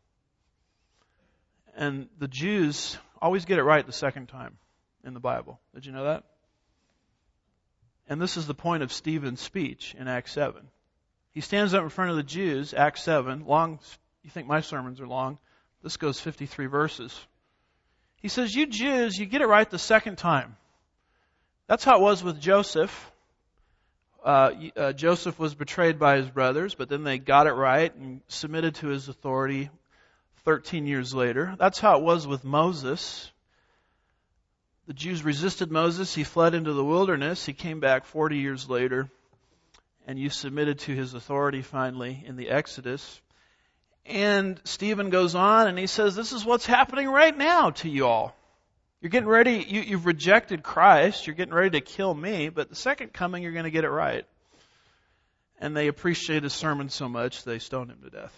And the Jews always get it right the second time in the Bible. Did you know that? And this is the point of Stephen's speech in Acts seven. He stands up in front of the Jews, Acts seven, long, you think my sermons are long. This goes fifty-three verses. He says, you Jews, you get it right the second time. That's how it was with Joseph. Uh, uh, Joseph was betrayed by his brothers, but then they got it right and submitted to his authority thirteen years later. That's how it was with Moses. The Jews resisted Moses. He fled into the wilderness. He came back forty years later, and you submitted to his authority finally in the Exodus. And Stephen goes on and he says, this is what's happening right now to you all. You're getting ready, you, you've rejected Christ, you're getting ready to kill me, but the second coming you're going to get it right. And they appreciated his sermon so much they stoned him to death.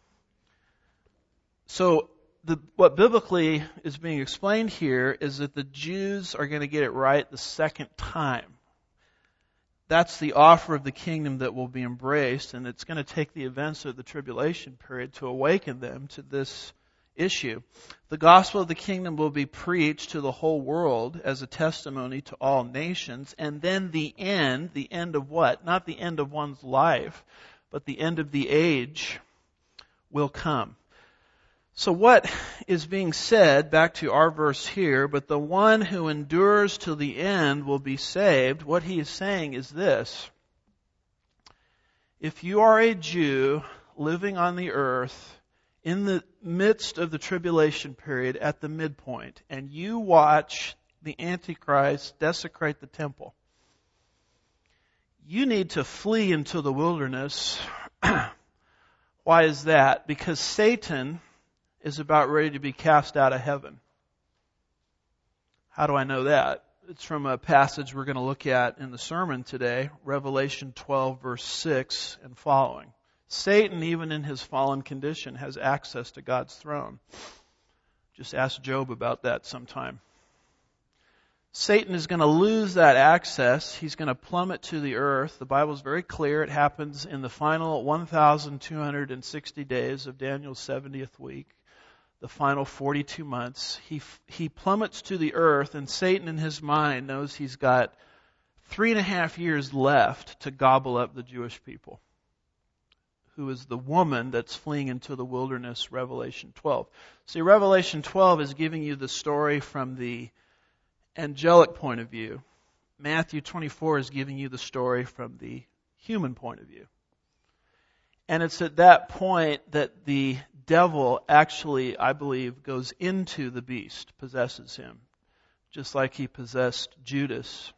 So the, what biblically is being explained here is that the Jews are going to get it right the second time. That's the offer of the kingdom that will be embraced, and it's going to take the events of the tribulation period to awaken them to this issue. The gospel of the kingdom will be preached to the whole world as a testimony to all nations, and then the end, the end of what? Not the end of one's life, but the end of the age will come. So what is being said, back to our verse here, but the one who endures till the end will be saved. What he is saying is this. If you are a Jew living on the earth in the midst of the tribulation period at the midpoint, and you watch the Antichrist desecrate the temple, you need to flee into the wilderness. Why is that? Because Satan is about ready to be cast out of heaven. How do I know that? It's from a passage we're going to look at in the sermon today, Revelation twelve, verse six and following. Satan, even in his fallen condition, has access to God's throne. Just ask Job about that sometime. Satan is going to lose that access. He's going to plummet to the earth. The Bible is very clear. It happens in the final one thousand two hundred sixty days of Daniel's seventieth week. The final forty-two months, he he plummets to the earth, and Satan in his mind knows he's got three and a half years left to gobble up the Jewish people, who is the woman that's fleeing into the wilderness, Revelation twelve. See, Revelation twelve is giving you the story from the angelic point of view. Matthew twenty-four is giving you the story from the human point of view. And it's at that point that the devil actually, I believe, goes into the beast, possesses him, just like he possessed Judas.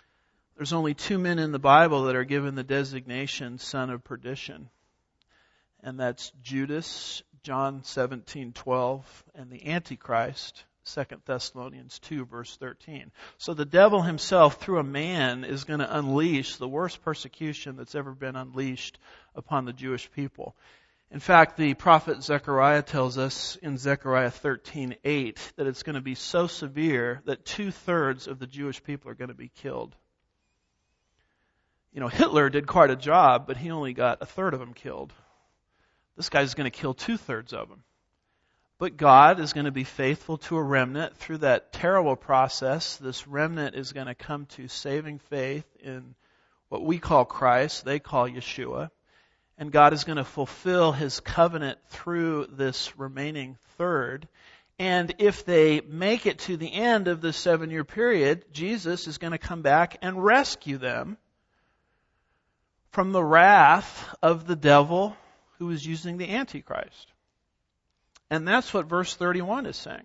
There's only two men in the Bible that are given the designation son of perdition. and that's Judas, John seventeen twelve, and the Antichrist, Second Thessalonians two, verse thirteen. So the devil himself, through a man, is going to unleash the worst persecution that's ever been unleashed upon the Jewish people. In fact, the prophet Zechariah tells us in Zechariah thirteen eight that it's going to be so severe that two-thirds of the Jewish people are going to be killed. You know, Hitler did quite a job, but he only got a third of them killed. This guy's going to kill two-thirds of them. But God is going to be faithful to a remnant through that terrible process. This remnant is going to come to saving faith in what we call Christ, they call Yeshua. And God is going to fulfill His covenant through this remaining third. And if they make it to the end of this seven-year period, Jesus is going to come back and rescue them from the wrath of the devil who is using the Antichrist. And that's what verse thirty-one is saying.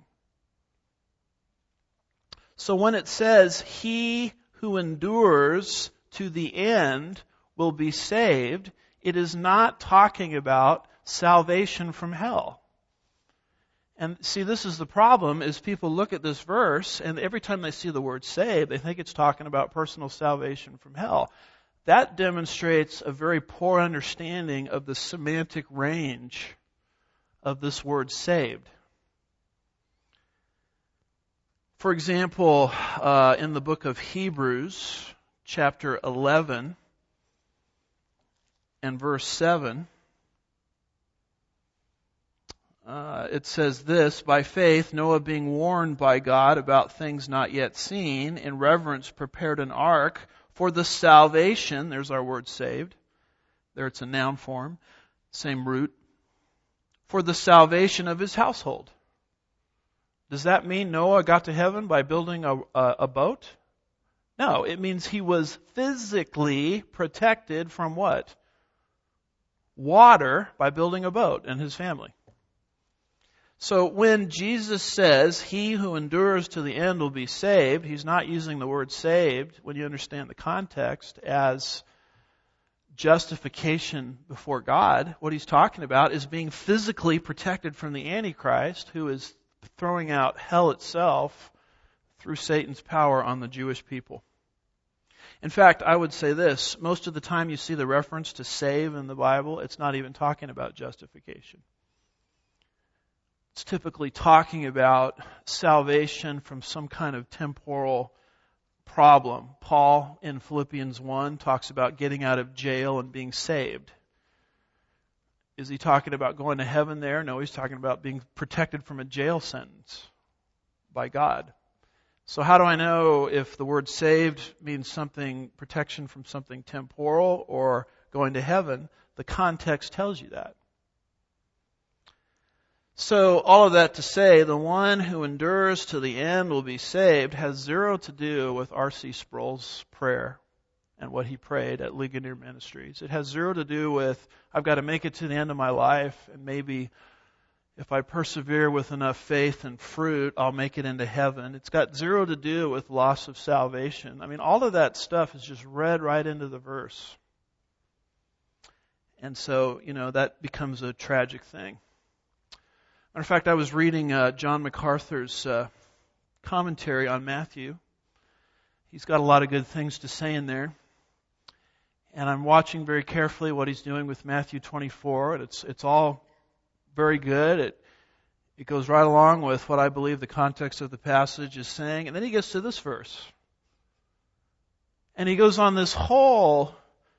So when it says, "He who endures to the end will be saved," it is not talking about salvation from hell. And see, this is the problem, is people look at this verse, and every time they see the word saved, they think it's talking about personal salvation from hell. That demonstrates a very poor understanding of the semantic range of this word saved. For example, uh, in the book of Hebrews, chapter eleven and verse seven, uh, it says this, "By faith Noah, being warned by God about things not yet seen, in reverence prepared an ark for the salvation," there's our word saved, there it's a noun form, same root, "for the salvation of his household." Does that mean Noah got to heaven by building a, a, a boat? No, it means he was physically protected from what? Water, by building a boat, and his family. So when Jesus says, "He who endures to the end will be saved," He's not using the word saved, when you understand the context, as justification before God. What He's talking about is being physically protected from the Antichrist, who is throwing out hell itself through Satan's power on the Jewish people. In fact, I would say this, most of the time you see the reference to save in the Bible, it's not even talking about justification. It's typically talking about salvation from some kind of temporal problem. Paul in Philippians one talks about getting out of jail and being saved. Is he talking about going to heaven there? No, he's talking about being protected from a jail sentence by God. So how do I know if the word saved means something, protection from something temporal or going to heaven? The context tells you that. So all of that to say, the one who endures to the end will be saved has zero to do with R C Sproul's prayer and what he prayed at Ligonier Ministries. It has zero to do with, I've got to make it to the end of my life, and maybe if I persevere with enough faith and fruit, I'll make it into heaven. It's got zero to do with loss of salvation. I mean, all of that stuff is just read right into the verse. And so, you know, that becomes a tragic thing. Matter of fact, I was reading uh, John MacArthur's uh, commentary on Matthew. He's got a lot of good things to say in there. And I'm watching very carefully what he's doing with Matthew twenty-four, and it's it's all very good. It it goes right along with what I believe the context of the passage is saying. And then he gets to this verse. And he goes on this whole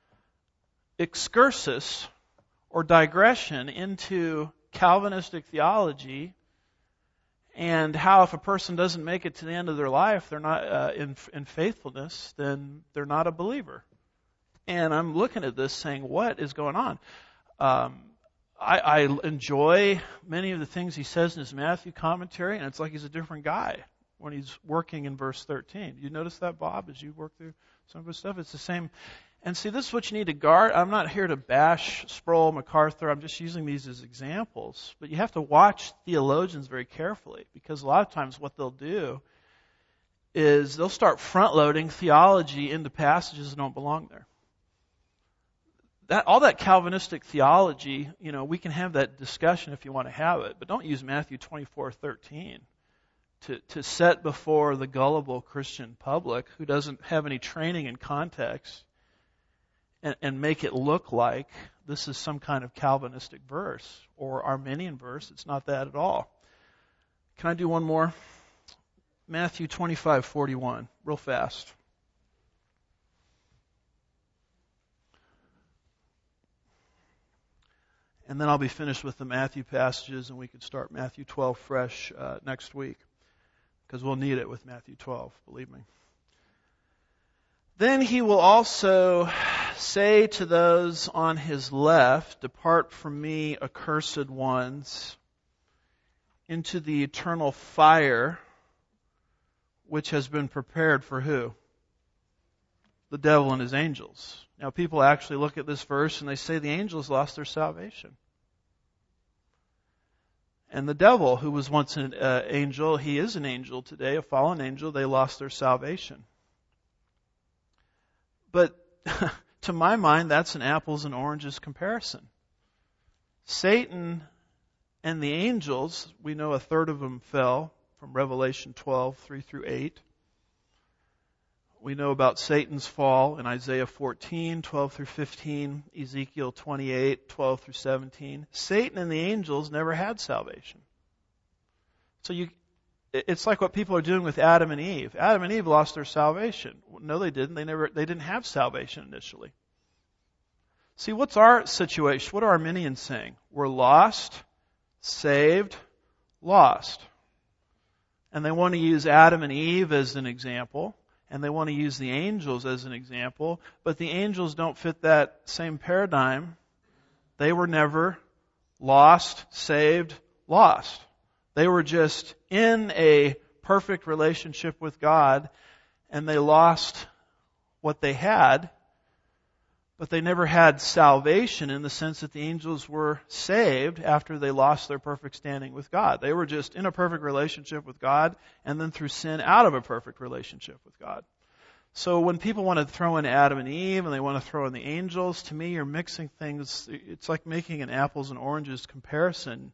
excursus or digression into Calvinistic theology and how if a person doesn't make it to the end of their life, they're not uh, in, in faithfulness, then they're not a believer. And I'm looking at this saying, what is going on? Um, I, I enjoy many of the things he says in his Matthew commentary, and it's like he's a different guy when he's working in verse thirteen. You notice that, Bob, as you work through some of his stuff? It's the same. And see, this is what you need to guard. I'm not here to bash Sproul, MacArthur. I'm just using these as examples. But you have to watch theologians very carefully, because a lot of times what they'll do is they'll start front-loading theology into passages that don't belong there. that all that Calvinistic theology, you know, we can have that discussion if you want to have it, but don't use Matthew twenty-four thirteen to, to set before the gullible Christian public who doesn't have any training in context and, and make it look like this is some kind of Calvinistic verse or Arminian verse. It's not that at all. Can I do one more? Matthew twenty-five forty-one, real fast. And then I'll be finished with the Matthew passages, and we can start Matthew twelve fresh uh, next week, because we'll need it with Matthew twelve, believe me. Then he will also say to those on his left, "Depart from me, accursed ones, into the eternal fire, which has been prepared for" who? The devil and his angels. Now, people actually look at this verse and they say the angels lost their salvation. And the devil, who was once an uh, angel, he is an angel today, a fallen angel, they lost their salvation. But to my mind, that's an apples and oranges comparison. Satan and the angels, we know a third of them fell from Revelation twelve, three through eight. We know about Satan's fall in Isaiah fourteen, twelve through fifteen, Ezekiel twenty-eight, twelve through seventeen. Satan and the angels never had salvation. So you, it's like what people are doing with Adam and Eve. Adam and Eve lost their salvation. No, they didn't. They never. They didn't have salvation initially. See, what's our situation? What are Arminians saying? We're lost, saved, lost. And they want to use Adam and Eve as an example. And they want to use the angels as an example, but the angels don't fit that same paradigm. They were never lost, saved, lost. They were just in a perfect relationship with God, and they lost what they had, but they never had salvation in the sense that the angels were saved after they lost their perfect standing with God. They were just in a perfect relationship with God and then through sin out of a perfect relationship with God. So when people want to throw in Adam and Eve and they want to throw in the angels, to me you're mixing things. It's like making an apples and oranges comparison.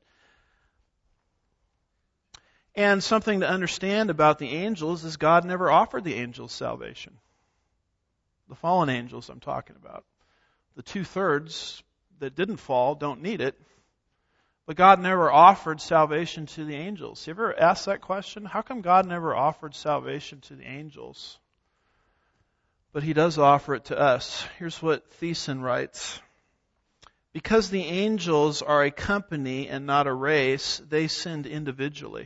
And something to understand about the angels is God never offered the angels salvation. The fallen angels I'm talking about. The two-thirds that didn't fall don't need it. But God never offered salvation to the angels. You ever asked that question? How come God never offered salvation to the angels? But He does offer it to us. Here's what Thiessen writes. Because the angels are a company and not a race, they sinned individually,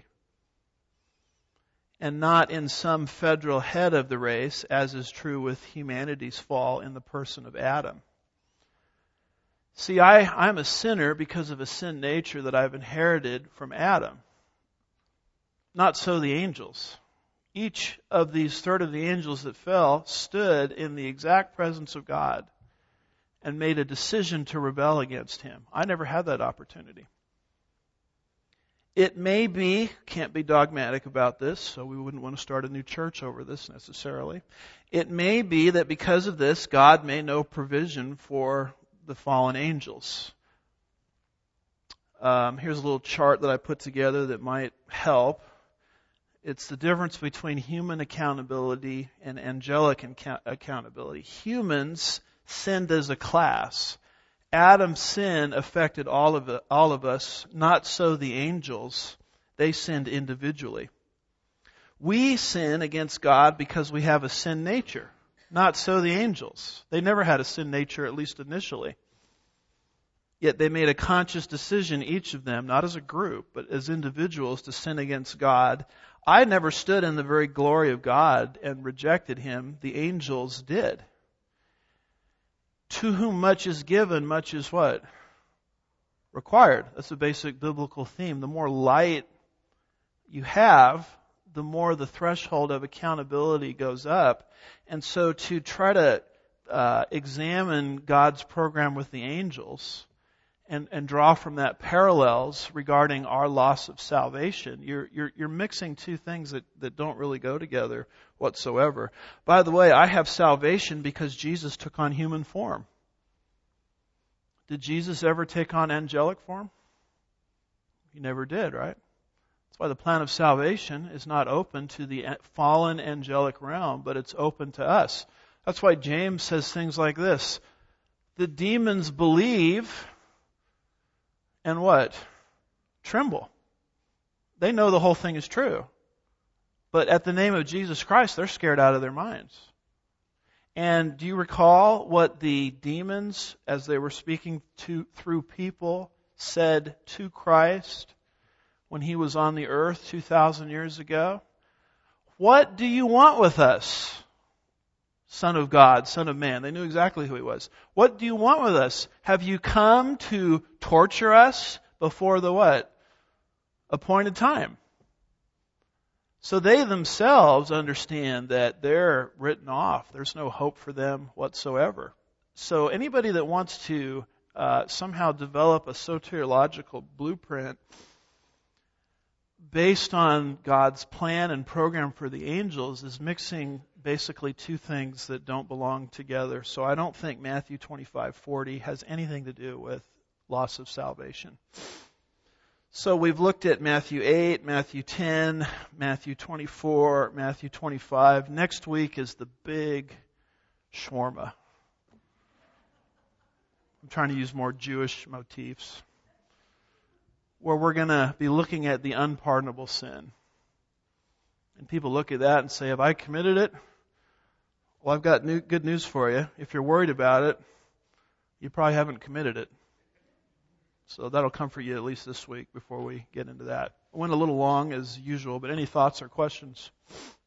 and not in some federal head of the race, as is true with humanity's fall in the person of Adam. See, I, I'm a sinner because of a sin nature that I've inherited from Adam. Not so the angels. Each of these third of the angels that fell stood in the exact presence of God and made a decision to rebel against Him. I never had that opportunity. It may be, can't be dogmatic about this, so we wouldn't want to start a new church over this necessarily. It may be that because of this, God made no provision for the fallen angels. Um, here's a little chart that I put together that might help. It's the difference between human accountability and angelic account- accountability. Humans sinned as a class. Adam's sin affected all of it, all of us, not so the angels. They sinned individually. We sin against God because we have a sin nature. Not so the angels. They never had a sin nature, at least initially. Yet they made a conscious decision, each of them, not as a group, but as individuals, to sin against God. I never stood in the very glory of God and rejected Him. The angels did. To whom much is given, much is what? Required. That's a basic biblical theme. The more light you have, the more the threshold of accountability goes up. And so to try to uh, examine God's program with the angels and, and draw from that parallels regarding our loss of salvation, you're, you're, you're mixing two things that, that don't really go together whatsoever. By the way, I have salvation because Jesus took on human form. Did Jesus ever take on angelic form? He never did, right? That's why the plan of salvation is not open to the fallen angelic realm, but it's open to us. That's why James says things like this. The demons believe and what? Tremble. They know the whole thing is true. But at the name of Jesus Christ, they're scared out of their minds. And do you recall what the demons, as they were speaking to through people, said to Christ when he was on the earth two thousand years ago? What do you want with us, Son of God, Son of Man? They knew exactly who he was. What do you want with us? Have you come to torture us before the what? Appointed time. So they themselves understand that they're written off. There's no hope for them whatsoever. So anybody that wants to uh, somehow develop a soteriological blueprint based on God's plan and program for the angels is mixing basically two things that don't belong together. So I don't think Matthew twenty-five forty has anything to do with loss of salvation. So we've looked at Matthew eight, Matthew ten, Matthew twenty-four, Matthew twenty-five. Next week is the big shawarma. I'm trying to use more Jewish motifs, where we're going to be looking at the unpardonable sin. And people look at that and say, have I committed it? Well, I've got new, good news for you. If you're worried about it, you probably haven't committed it. So that'll comfort you at least this week before we get into that. I went a little long as usual, but any thoughts or questions?